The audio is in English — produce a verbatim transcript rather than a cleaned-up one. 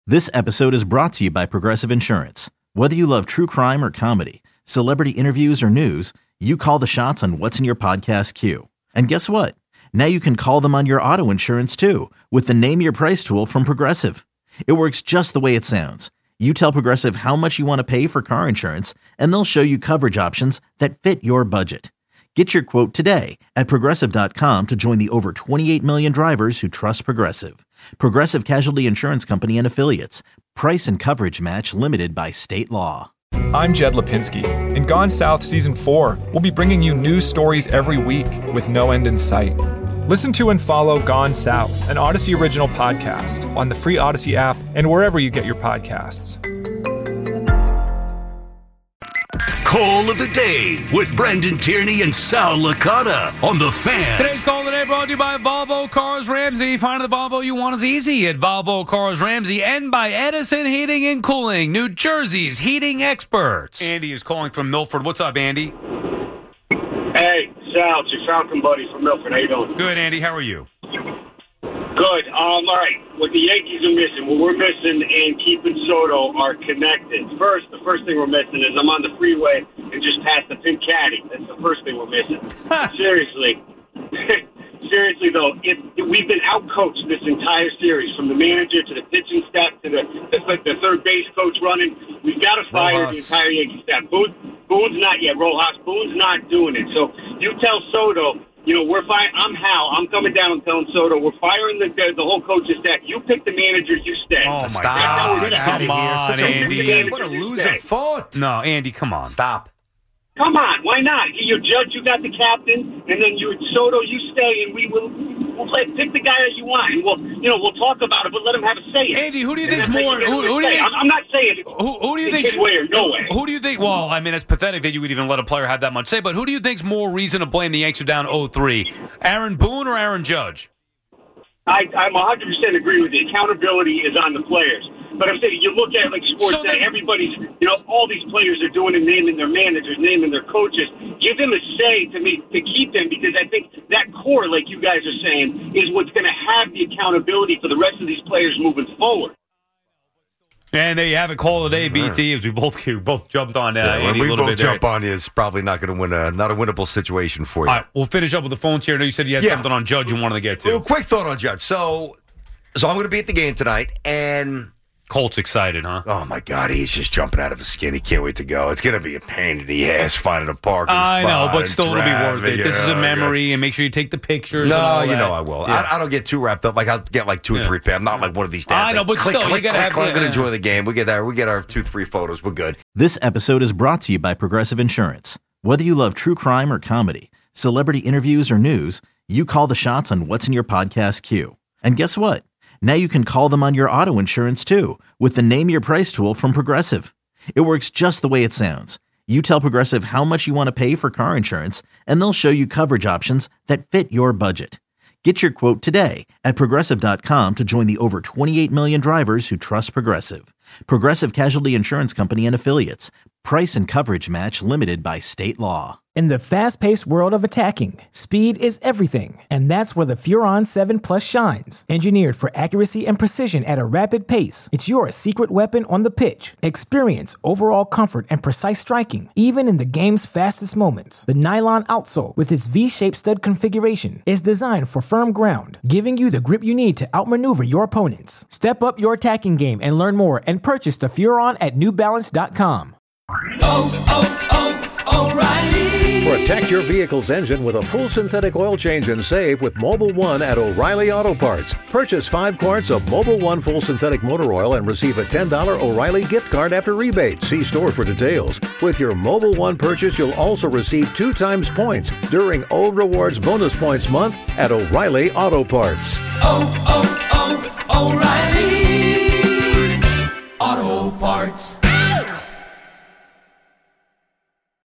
This episode is brought to you by Progressive Insurance. Whether you love true crime or comedy, celebrity interviews or news, you call the shots on what's in your podcast queue. And guess what? Now you can call them on your auto insurance too with the Name Your Price tool from Progressive. It works just the way it sounds. You tell Progressive how much you want to pay for car insurance, and they'll show you coverage options that fit your budget. Get your quote today at Progressive dot com to join the over twenty-eight million drivers who trust Progressive. Progressive Casualty Insurance Company and Affiliates. Price and coverage match limited by state law. I'm Jed Lipinski. In Gone South Season four, we'll be bringing you news stories every week with no end in sight. Listen to and follow Gone South, an Odyssey original podcast on the free Odyssey app and wherever you get your podcasts. Call of the Day with Brendan Tierney and Sal Licata on The Fan. Today's Call of the Day brought to you by Volvo Cars Ramsey. Finding the Volvo you want is easy at Volvo Cars Ramsey, and by Edison Heating and Cooling, New Jersey's heating experts. Andy is calling from Milford. What's up, Andy? Hey, Sal, it's your Falcon buddy from Milford. How you doing? Good, Andy. How are you? Good. Um, all right. What the Yankees are missing, what we're missing and keeping Soto are connected. First, the first thing we're missing is I'm on the freeway and just passed the pink caddy. That's the first thing we're missing. Seriously. Seriously, though, if, if we've been outcoached this entire series, from the manager to the pitching staff to the, the, the third base coach running. We've got to fire Rojas. the entire Yankee staff. Boone, Boone's not yet. Rojas, Boone's not doing it. So you tell Soto, you know, we're firing. I'm Hal. I'm coming down and telling Soto, we're firing the the whole coaching staff. You pick the managers, you stay. Oh, my Stop. God. Get out of Come here. on, Such a Andy. weird- What a loser fought. No, Andy, come on. Stop. Come on, why not? You Judge, you got the captain, and then you Soto, you stay, and we will we'll play, pick the guy that you want, and we'll you know we'll talk about it, but let him have a say in it. Andy, who do you And think's that's more? what you Who, who do you say. think? I'm, I'm not saying it. Who, who do you it think? kid Ware, no way. Who do you think? Well, I mean, it's pathetic that you would even let a player have that much say. But who do you think's more reason to blame the Yankees are down oh three? Aaron Boone or Aaron Judge? I, I'm one hundred percent agree with you. Accountability is on the players. But I'm saying, you look at it like sports, So that then- everybody's, you know, all these players are doing and naming their managers, naming their coaches. Give them a say to me to keep them, because I think that core, like you guys are saying, is what's going to have the accountability for the rest of these players moving forward. And there you have it. Call of the day, B T, as we both we both jumped on uh, Yeah, Andy when a we little both bit there. jump on you, it's probably not going to win a not a winnable situation for you. All right, we'll finish up with the phones here. I know you said you had Yeah. something on Judge you wanted to get Well, to. quick thought on Judge. So, so I'm going to be at the game tonight, and Colt's excited, huh? oh my God, he's just jumping out of his skin. He can't wait to go. It's going to be a pain in the ass finding a parking I spot. know, but still it'll be worth traffic, it. This is you a know, memory, and make sure you take the pictures. No, and all you that. know I will. Yeah. I, I don't get too wrapped up. Like I'll get like two or Yeah. three. I'm not like one of these dads. I know, like, but click, still, you click, gotta click, have click, the- and enjoy the game. We get our we get our two three photos. We're good. This episode is brought to you by Progressive Insurance. Whether you love true crime or comedy, celebrity interviews or news, you call the shots on what's in your podcast queue. And guess what? Now you can call them on your auto insurance too with the Name Your Price tool from Progressive. It works just the way it sounds. You tell Progressive how much you want to pay for car insurance, and they'll show you coverage options that fit your budget. Get your quote today at Progressive dot com to join the over twenty-eight million drivers who trust Progressive. Progressive Casualty Insurance Company and Affiliates. Price and coverage match limited by state law. In the fast-paced world of attacking, speed is everything, and that's where the Furon seven Plus shines. Engineered for accuracy and precision at a rapid pace, it's your secret weapon on the pitch. Experience overall comfort and precise striking, even in the game's fastest moments. The nylon outsole, with its V-shaped stud configuration, is designed for firm ground, giving you the grip you need to outmaneuver your opponents. Step up your attacking game and learn more, and purchase the Furon at New Balance dot com. Oh, oh, oh, O'Reilly. Protect your vehicle's engine with a full synthetic oil change and save with Mobil one at O'Reilly Auto Parts. Purchase five quarts of Mobil one full synthetic motor oil and receive a ten dollars O'Reilly gift card after rebate. See store for details. With your Mobil one purchase, you'll also receive two times points during O Rewards Bonus Points Month at O'Reilly Auto Parts. Oh, oh, oh, O'Reilly Auto Parts.